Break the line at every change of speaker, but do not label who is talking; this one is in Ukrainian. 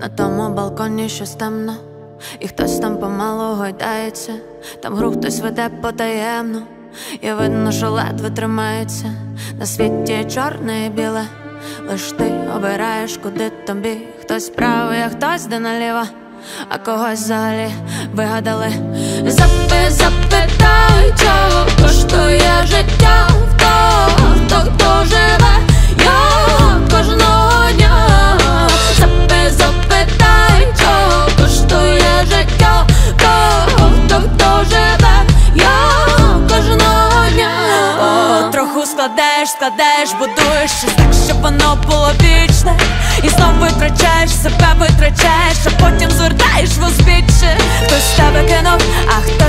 На тому балконі щось темно, і хтось там помалу гойдається. Там гру хтось веде потаємно, і видно, що ледве тримається. На світі чорне і біле, лиш ти обираєш, куди тобі. Хтось правий, а хтось де наліво, а когось взагалі вигадали. Запитай, чого коштує життя в того, хто живе його кожного дня. Запитай, чого коштує життя в того, хто живе його кожного дня. Трохи складаєш, будуєш щось так, щоб воно було вічне. І знов витрачаєш себе, а потім звертаєш в узбіччя. Хтось тебе кинув, а хто